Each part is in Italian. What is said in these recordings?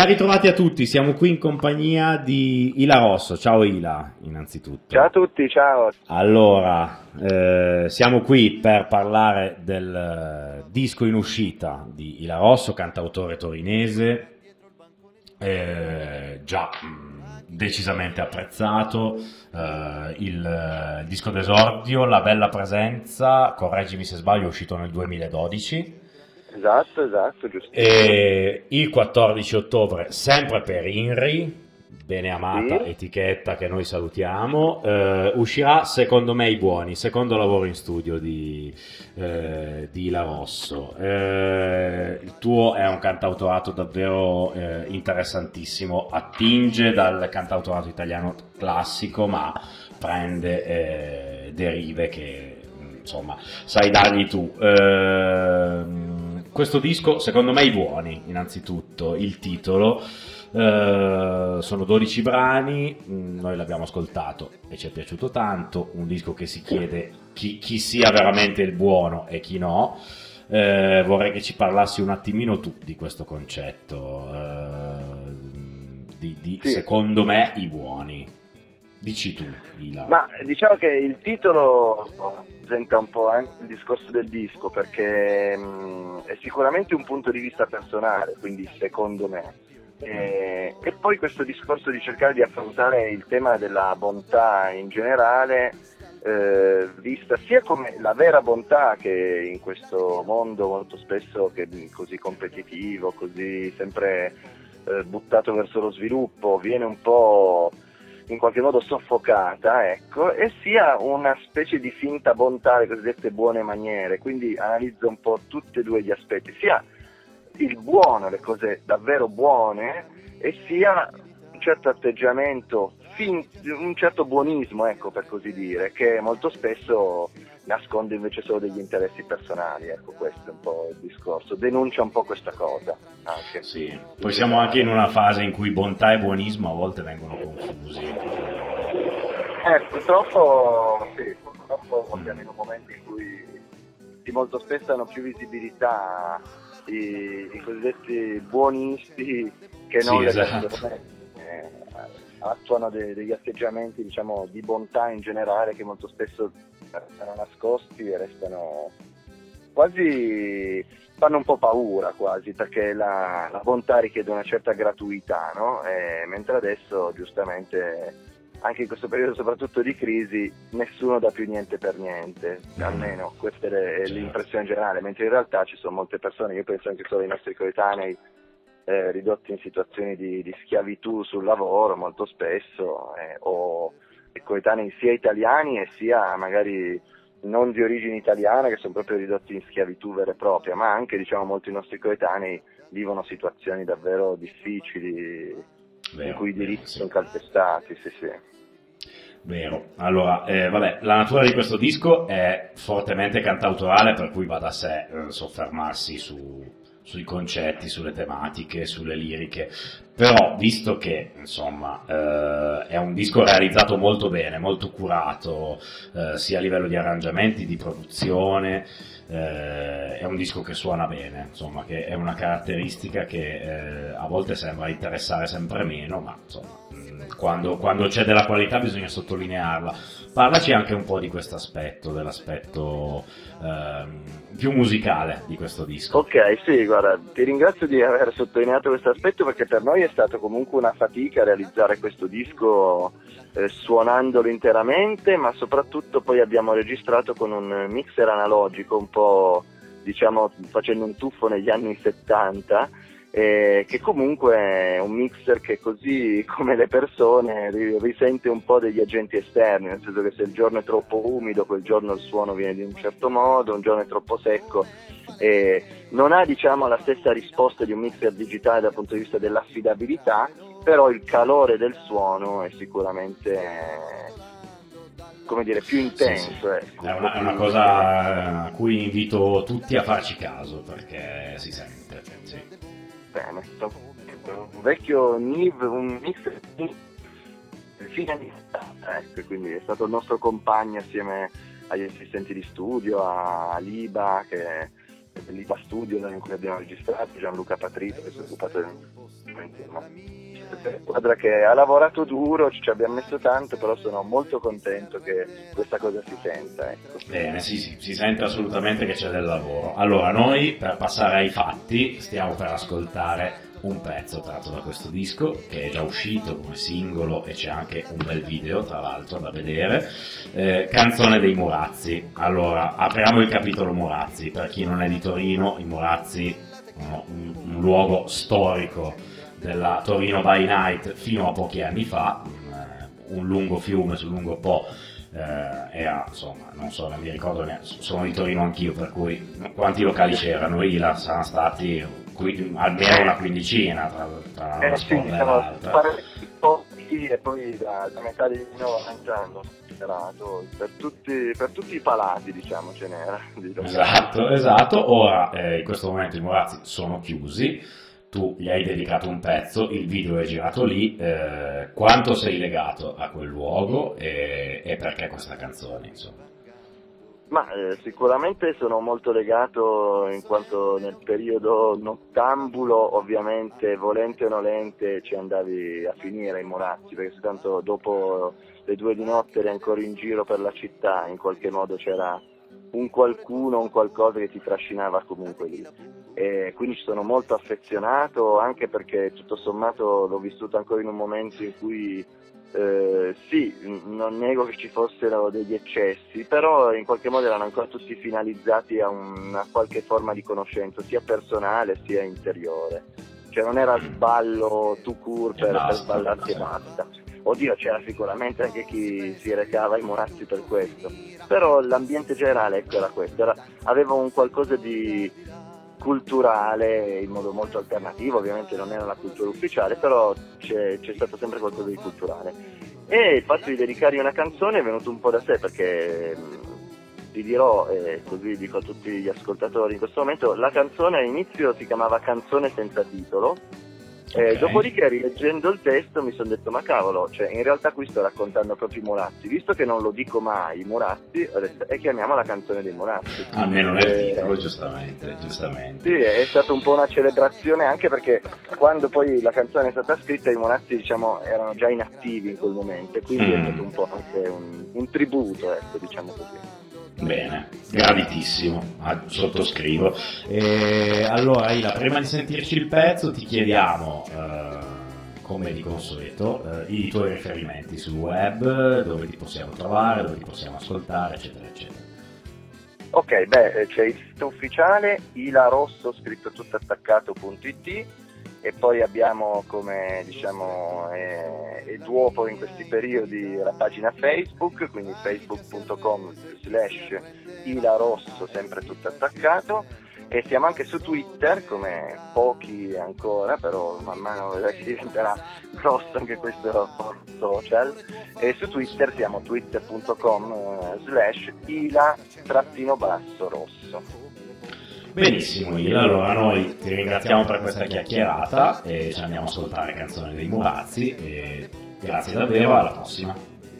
Ben ritrovati a tutti, siamo qui in compagnia di Ila Rosso. Ciao Ila, innanzitutto. Ciao a tutti, ciao. Allora, siamo qui per parlare del disco in uscita di Ila Rosso, cantautore torinese, già decisamente apprezzato, il disco d'esordio, La bella presenza, correggimi se sbaglio, è uscito nel 2012. Esatto, giusto. E il 14 ottobre, sempre per INRI, bene amata Sì. etichetta che noi salutiamo, uscirà secondo me I Buoni, secondo lavoro in studio di Ila Rosso. Il tuo è un cantautorato davvero interessantissimo, attinge dal cantautorato italiano classico, ma prende derive che insomma sai dargli tu. Questo disco secondo me I Buoni, innanzitutto il titolo, sono 12 brani, noi l'abbiamo ascoltato e ci è piaciuto tanto, un disco che si chiede chi sia veramente il buono e chi no. Vorrei che ci parlassi un attimino tu di questo concetto, sì. Secondo me I Buoni. Dici tu, Ila. Ma diciamo che il titolo presenta un po' anche il discorso del disco, perché è sicuramente un punto di vista personale, quindi secondo me. E poi questo discorso di cercare di affrontare il tema della bontà in generale, vista sia come la vera bontà che in questo mondo molto spesso che è così competitivo, così sempre buttato verso lo sviluppo, viene un po' in qualche modo soffocata, ecco, e sia una specie di finta bontà, le cosiddette buone maniere. Quindi analizzo un po' tutti e due gli aspetti, sia il buono, le cose davvero buone, e sia un certo atteggiamento, un certo buonismo, ecco, per così dire, che molto spesso nasconde invece solo degli interessi personali. Ecco, questo è un po' il discorso, denuncia un po' questa cosa anche. Sì, poi siamo anche in una fase in cui bontà e buonismo a volte vengono confusi. Purtroppo siamo in un momento in cui molto spesso hanno più visibilità i cosiddetti buonisti che non le persone. Attuano degli atteggiamenti, diciamo, di bontà in generale, che molto spesso restano nascosti e restano quasi, fanno un po' paura quasi, perché la bontà richiede una certa gratuità, no? Mentre adesso, giustamente, anche in questo periodo soprattutto di crisi, nessuno dà più niente per niente, almeno questa è l'impressione generale, mentre in realtà ci sono molte persone, io penso anche solo ai nostri coetanei, ridotti in situazioni di schiavitù sul lavoro molto spesso, o coetanei sia italiani e sia magari non di origine italiana, che sono proprio ridotti in schiavitù vera e propria, ma anche, diciamo, molti nostri coetanei vivono situazioni davvero difficili, in cui i diritti sono calpestati, sì. Vero. Allora, la natura di questo disco è fortemente cantautorale, per cui va da sé soffermarsi sui concetti, sulle tematiche, sulle liriche, però visto che insomma è un disco realizzato molto bene, molto curato, sia a livello di arrangiamenti, di produzione, è un disco che suona bene, insomma, che è una caratteristica che a volte sembra interessare sempre meno, ma insomma quando c'è della qualità bisogna sottolinearla. Parlaci anche un po' di questo aspetto, dell'aspetto più musicale di questo disco. Ok, sì, guarda, ti ringrazio di aver sottolineato questo aspetto, perché per noi è stato comunque una fatica realizzare questo disco suonandolo interamente, ma soprattutto poi abbiamo registrato con un mixer analogico, un po', diciamo, facendo un tuffo negli anni 70, che comunque è un mixer che, così come le persone, risente un po' degli agenti esterni, nel senso che se il giorno è troppo umido, quel giorno il suono viene di un certo modo, un giorno è troppo secco, non ha, diciamo, la stessa risposta di un mixer digitale dal punto di vista dell'affidabilità, però il calore del suono è sicuramente, come dire, più intenso. Sì. Ecco, è una cosa a cui invito tutti a farci caso, perché si sente, sì. Bene, un vecchio NIV, un mixer fine anni 70, ecco, quindi è stato il nostro compagno assieme agli assistenti di studio, a Liba, che l'IPA Studio in cui abbiamo registrato, Gianluca Patrito che si è occupato squadra che ha lavorato duro, ci abbiamo messo tanto, però sono molto contento che questa cosa si senta, ecco. Bene, sì, si sente assolutamente che c'è del lavoro. Allora, noi per passare ai fatti stiamo per ascoltare un pezzo tratto da questo disco che è già uscito come singolo e c'è anche un bel video tra l'altro da vedere, Canzone dei Murazzi. Allora, apriamo il capitolo Murazzi. Per chi non è di Torino, i Murazzi sono un luogo storico della Torino by Night fino a pochi anni fa, un lungo fiume sul lungo Po, era, insomma, non so, non mi ricordo neanche, sono di Torino anch'io, per cui quanti locali c'erano? Ila saranno stati almeno una quindicina tra una scuola e l'altra. E poi da metà degli 90 hanno superato per tutti i palati, diciamo, ce n'era. Esatto. Ora in questo momento i Murazzi sono chiusi. Tu gli hai dedicato un pezzo, il video è girato lì, quanto sei legato a quel luogo e perché questa canzone, insomma? Ma sicuramente sono molto legato in quanto nel periodo nottambulo, ovviamente, volente o nolente, ci andavi a finire in Murazzi, perché soltanto dopo le 2 di notte eri ancora in giro per la città, in qualche modo c'era un qualcuno, un qualcosa che ti trascinava comunque lì. E quindi ci sono molto affezionato, anche perché tutto sommato l'ho vissuto ancora in un momento in cui sì, non nego che ci fossero degli eccessi, però in qualche modo erano ancora tutti finalizzati a una qualche forma di conoscenza, sia personale sia interiore. Cioè non era sballo tout court per sballarsi e basta. Oddio, c'era sicuramente anche chi si recava ai Murazzi per questo, però l'ambiente generale, ecco, era questo, aveva un qualcosa di culturale in modo molto alternativo, ovviamente non era la cultura ufficiale, però c'è stato sempre qualcosa di culturale. E il fatto di dedicare una canzone è venuto un po' da sé, perché ti dirò, così dico a tutti gli ascoltatori in questo momento, la canzone all'inizio si chiamava Canzone senza titolo. Okay. Dopodiché, rileggendo il testo, mi sono detto, ma cavolo, cioè in realtà qui sto raccontando proprio i Murazzi, visto che non lo dico mai, i Murazzi, ho detto, e chiamiamo la canzone dei Murazzi. Almeno nel titolo, giustamente. Sì, è stata un po' una celebrazione, anche perché quando poi la canzone è stata scritta, i Murazzi, diciamo, erano già inattivi in quel momento, e quindi è stato un po' anche un tributo, ecco, diciamo così. Bene, graditissimo, sottoscrivo. Allora Ila, prima di sentirci il pezzo ti chiediamo, come di consueto, i tuoi riferimenti sul web, dove ti possiamo trovare, dove ti possiamo ascoltare, eccetera, eccetera. Ok, c'è il sito ufficiale ilarosso scritto tutto attaccato.it, e poi abbiamo, come diciamo è duopo in questi periodi, la pagina Facebook, quindi facebook.com/ilarosso, sempre tutto attaccato, e siamo anche su Twitter, come pochi ancora, però man mano si diventerà grosso anche questo social, e su Twitter siamo twitter.com/ila_rosso. Benissimo, allora noi ti ringraziamo per questa chiacchierata e ci andiamo a ascoltare Canzone dei Murazzi, e grazie davvero, alla prossima.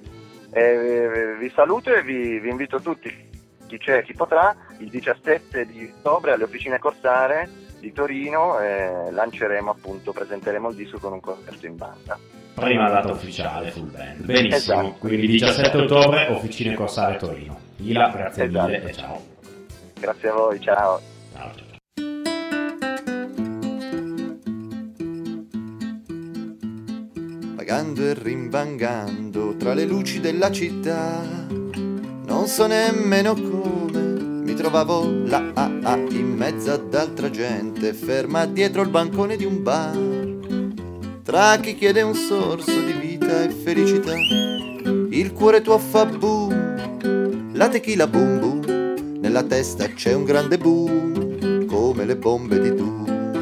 Vi saluto e vi invito tutti, chi potrà, il 17 di ottobre alle Officine Corsare di Torino, presenteremo il disco con un concerto in banda. Prima data ufficiale full band. Benissimo, esatto. Quindi 17 ottobre Officine Corsare Torino. Ila, grazie mille e ciao. Grazie a voi, ciao. Ciao. Vagando e rinvangando tra le luci della città, non so nemmeno come mi trovavo là in mezzo ad altra gente, ferma dietro il bancone di un bar, tra chi chiede un sorso di vita e felicità. Il cuore tuo fa boom, la tequila boom boom, nella testa c'è un grande boom, come le bombe di Doom.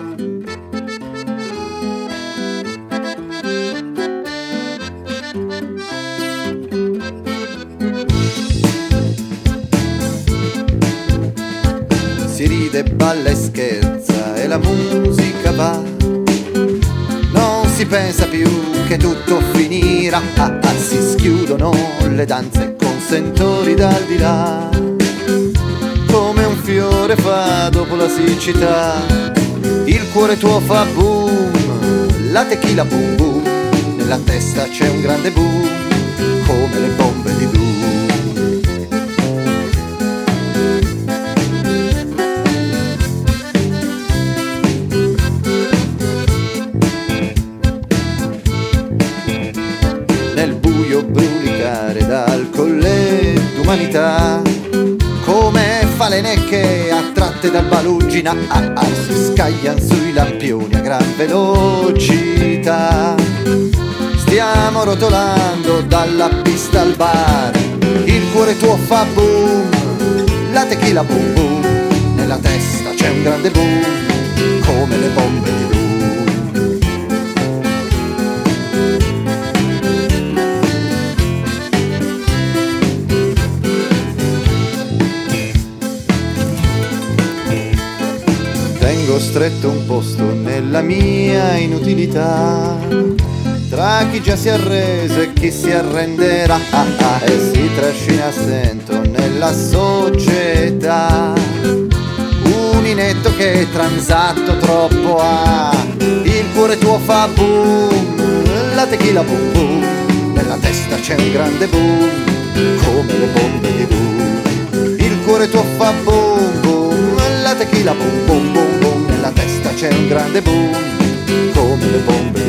Si ride, balla e scherza e la musica va, non si pensa più che tutto finirà, si schiudono le danze con sentori dal di là, come un fiore fa dopo la siccità, il cuore tuo fa boom, la tequila boom boom, nella testa c'è un grande boom, come le bombe di Doom. Nel buio brulicare d'alcol e d'umanità, come falenecche attratte dal balugina, si scagliano sui lampioni a gran velocità. Stiamo rotolando dalla pista al bar, il cuore tuo fa boom, la tequila boom boom, nella testa c'è un grande boom, come le bombe di Doom. Tengo stretto un posto nella mia inutilità, tra chi già si è arreso e chi si arrenderà, e si trascina a stento nella società. Un inetto che è transato troppo ha, il cuore tuo fa boom, la tequila boom boom, nella testa c'è un grande boom, come le bombe di Doom. Il cuore tuo fa boom boom, la tequila boom boom boom boom, nella testa c'è un grande boom, come le bombe